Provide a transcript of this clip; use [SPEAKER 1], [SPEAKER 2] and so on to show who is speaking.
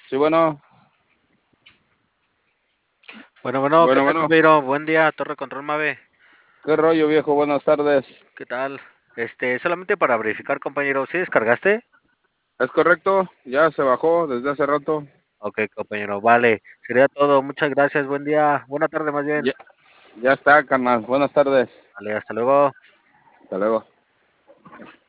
[SPEAKER 1] Sí, bueno,
[SPEAKER 2] Bueno, ¿qué
[SPEAKER 1] bueno,
[SPEAKER 2] tal,
[SPEAKER 1] bueno.
[SPEAKER 2] compañero? Buen día, Torre Control Mave.
[SPEAKER 1] ¿Qué rollo, viejo? Buenas tardes.
[SPEAKER 2] ¿Qué tal? Solamente para verificar, compañero, ¿sí descargaste?
[SPEAKER 1] ¿Es correcto? Ya se bajó desde hace rato.
[SPEAKER 2] Ok, compañero, vale. Sería todo. Muchas gracias. Buen día. Buena tarde, más bien.
[SPEAKER 1] Ya, ya está, carnal. Buenas tardes.
[SPEAKER 2] Vale, hasta luego.
[SPEAKER 1] Hasta luego.